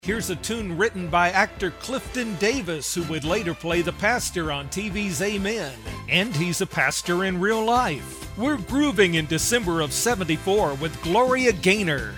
Here's a tune written by actor Clifton Davis, who would later play the pastor on TV's Amen. And he's a pastor in real life. We're grooving in December of '74 with Gloria Gaynor.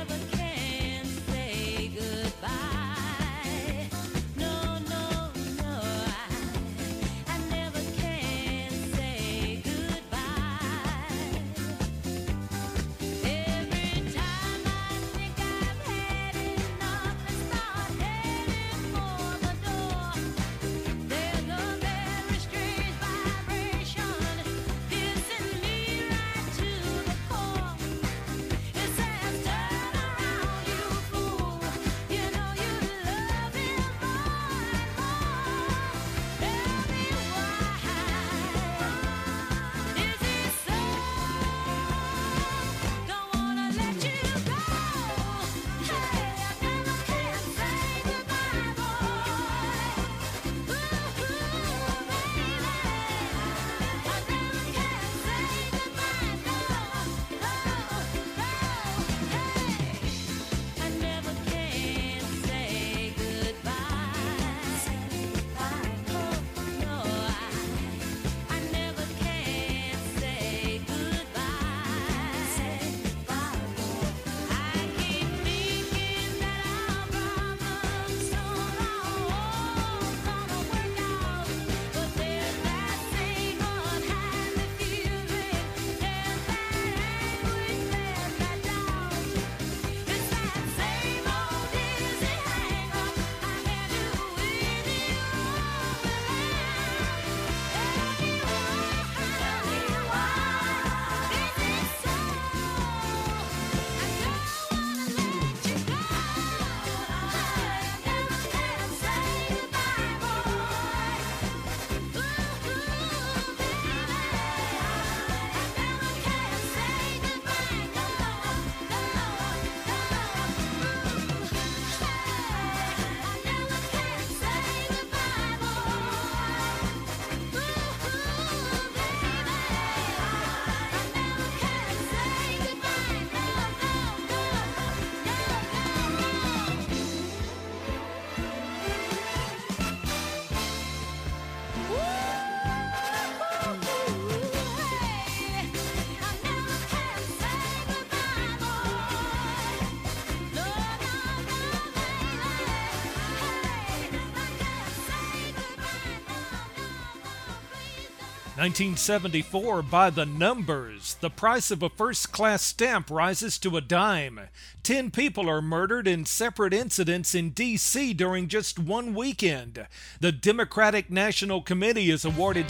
"1974 by the numbers. The price of a first-class stamp rises to a dime. 10 people are murdered in separate incidents in D.C. during just one weekend. The Democratic National Committee is awarded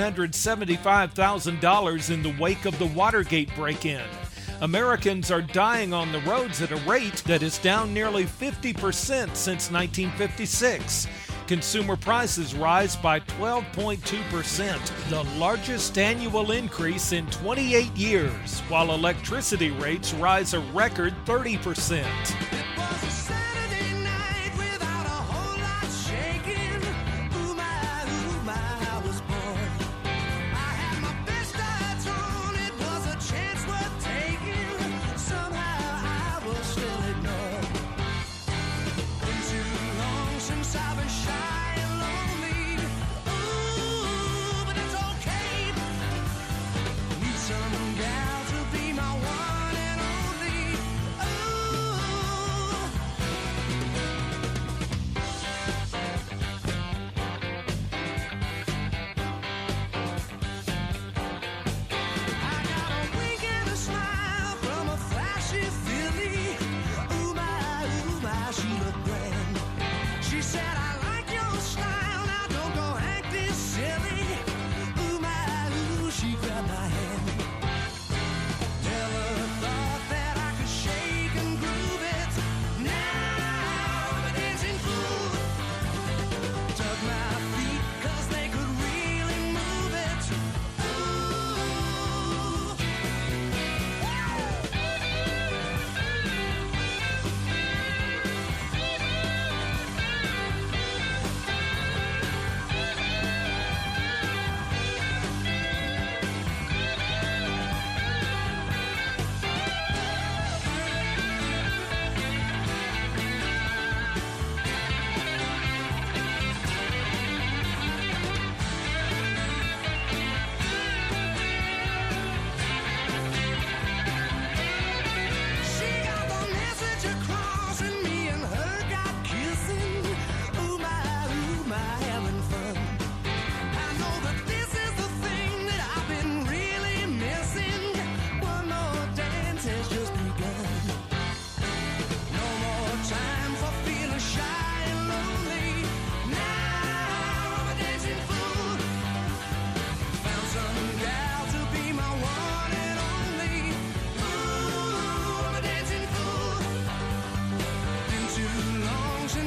$775,000 in the wake of the Watergate break-in. Americans are dying on the roads at a rate that is down nearly 50% since 1956. Consumer prices rise by 12.2%, the largest annual increase in 28 years, while electricity rates rise a record 30%.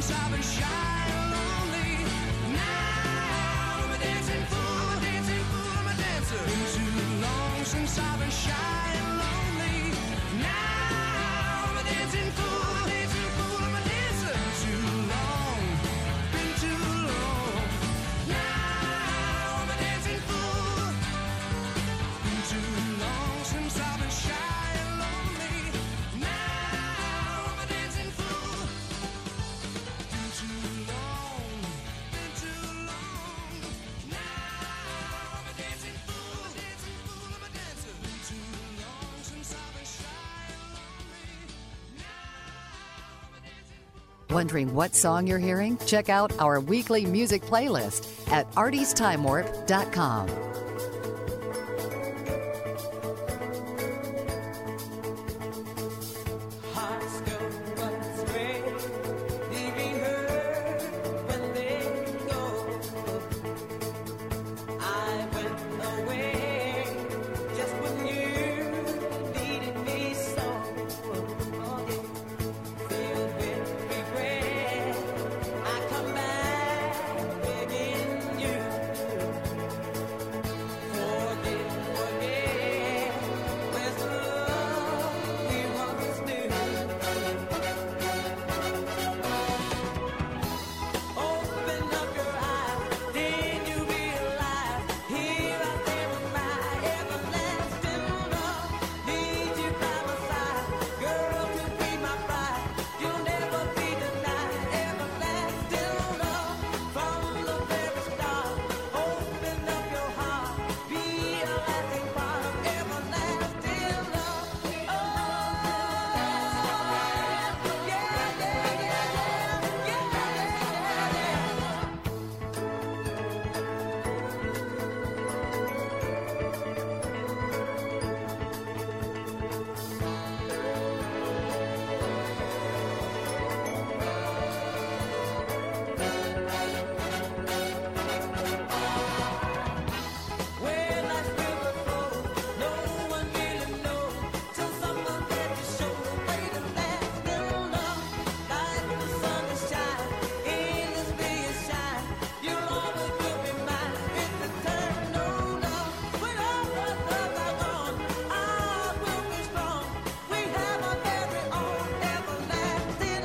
since I've been shy and lonely. Now I'm a dancing fool, I'm a dancer. Been too long since I've been shy and lonely. Now I'm a dancing fool, I'm a dancer. Too long, been too long. Now I'm a dancing fool. Been too long since I've been shy and lonely. Now I'm a dancing fool. Been too long, been too long. Now I'm a dancing fool, I'm a dancer. Been too long since I've been shy and lonely. Now I'm a dancing fool. Wondering what song you're hearing? Check out our weekly music playlist at artiesTimeWarp.com. Hearts go astray, leaving her when they go. I went away just when you needed me so. Filled with regret, I come back begging you. Forget, where's the love we once knew? Open up your eyes, then you realize here I stand with my everlasting love. Need you by my side, girl, to be my bride. You'll never be denied. Everlasting love from the very start. Open up your heart, be a lasting part of everlasting love. Oh, yeah, yeah, yeah, where life's river flows, no one really knows till someone gets to show the way to lasting love. Like the sun is shine, endlessly it shine. You'll always will be mine. It's eternal love. When all the loves are gone, ours will be strong. We have our very own everlasting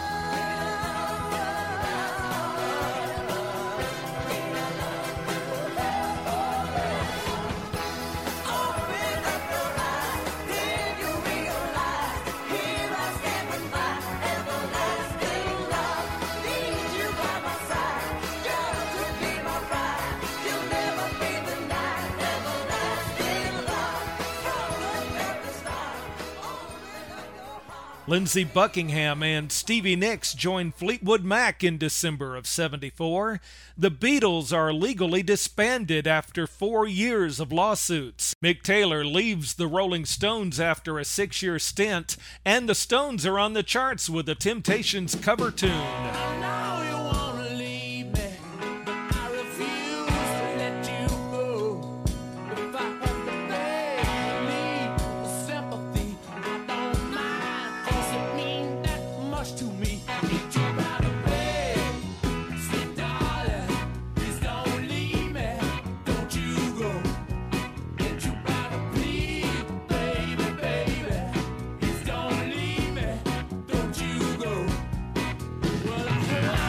Open up your eyes, then you realize here I stand with my everlasting love. Need you by my side, girl, to be my bride. You'll never be denied. Everlasting love from the very start. Open up your heart. Lindsey Buckingham and Stevie Nicks joined Fleetwood Mac in December of '74. The Beatles are legally disbanded after 4 years of lawsuits. Mick Taylor leaves the Rolling Stones after a 6-year stint, and the Stones are on the charts with the Temptations cover tune. I know you wanna leave me, but I refuse to let you go. If I have to beg, need sympathy, I don't mind, 'cause it means that much to me. I need you by the bed, say darling, please don't leave me, don't you go. Get you by the please, baby, baby, please don't leave me, don't you go. Well, I heard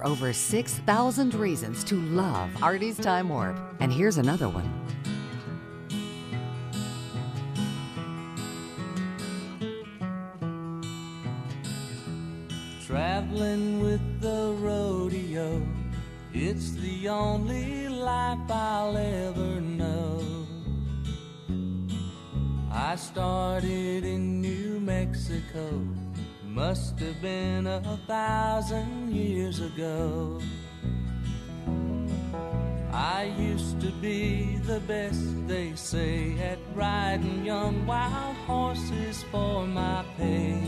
over 6,000 reasons to love Artie's Time Warp. And here's another one. Traveling with the rodeo, it's the only life I'll ever know. I started in New Mexico, must have been 1,000 years ago. I used to be the best, they say, at riding young wild horses for my pay.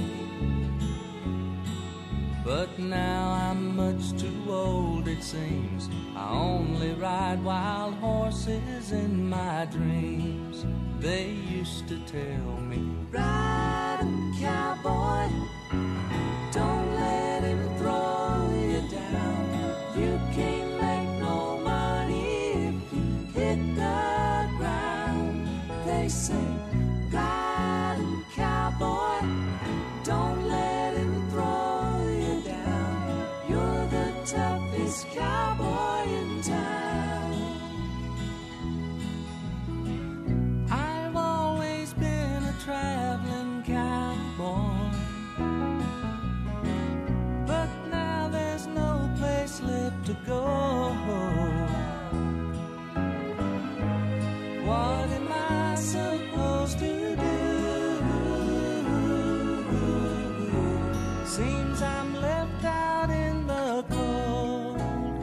But now I'm much too old, it seems. I only ride wild horses in my dreams. They used to tell me, ride 'em, cowboy, don't let him throw you down. You can't make no money if you hit the ground. They say, ride 'em, cowboy, don't let him throw you down. You're the toughest cowboy in town. I've always been a traveling cowboy, but now there's no place left to go. What am I supposed to do? Seems I'm left out in the cold.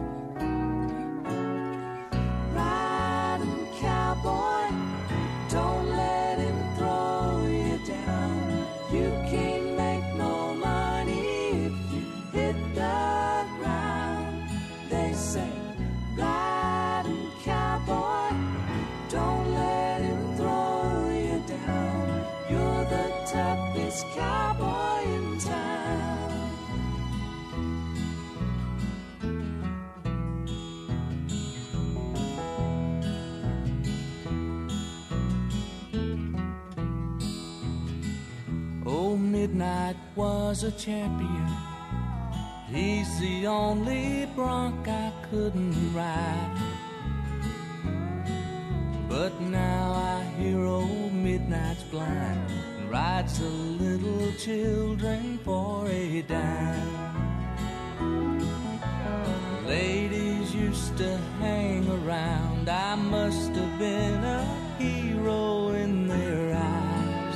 Ride 'em, cowboy, don't let him throw you down. You can't make no money if you hit the ground. They say, ride 'em, cowboy, don't let him throw you down. You're the toughest cowboy in town. Old Midnight was a champion. He's the only bronc I couldn't ride. But now I hear old Midnight's blind and rides the little children for a dime. Ladies used to hang around. I must have been a hero in their eyes.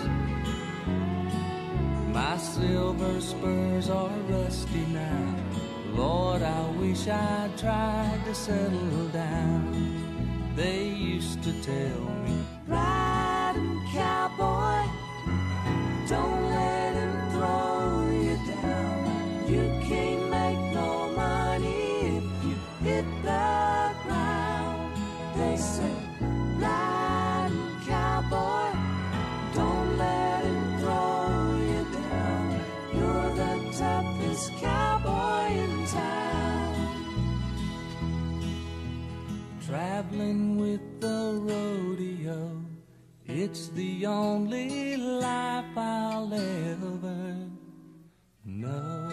My silver spurs are rusty now. Lord, I wish I'd tried to settle down. They used to tell me, ride 'em, cowboy, don't let him throw you down. You can't make no money if you hit the ground. They say, ride 'em, cowboy, don't let him throw you down. You're the toughest cowboy in town. Traveling with the rodeo, it's the only life I'll ever know.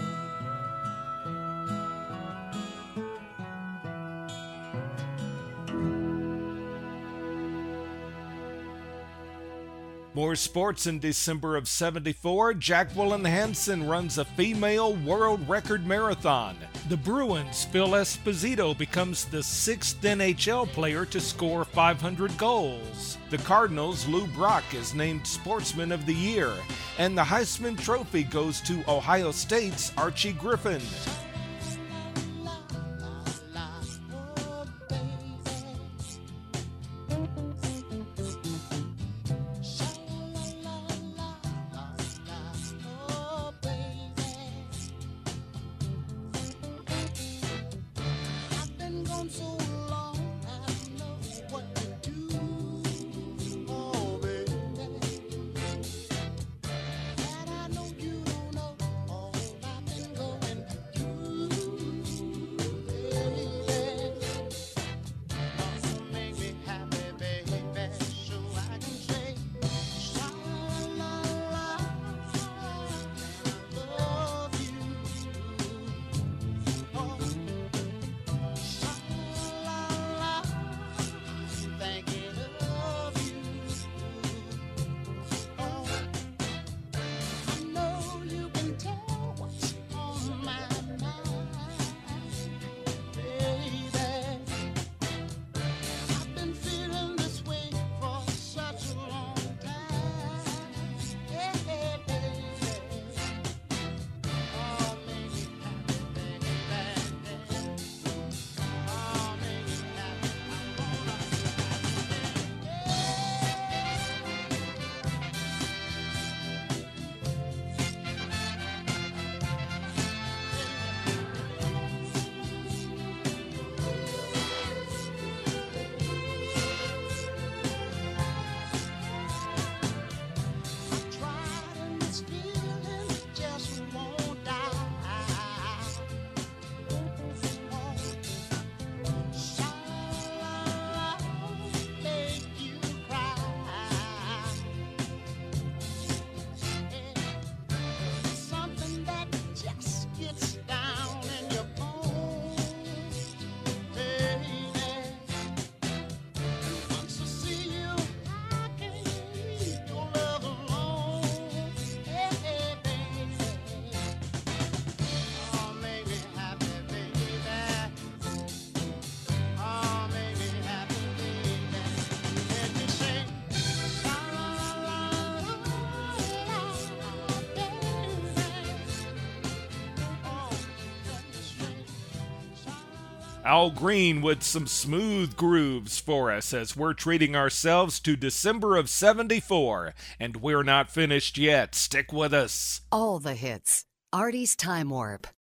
More sports in December of '74. Jacqueline Hansen runs a female world record marathon. The Bruins' Phil Esposito becomes the 6th NHL player to score 500 goals. The Cardinals' Lou Brock is named Sportsman of the Year. And the Heisman Trophy goes to Ohio State's Archie Griffin. Al Green with some smooth grooves for us as we're treating ourselves to December of 74. And we're not finished yet. Stick with us. All the hits. Artie's Time Warp.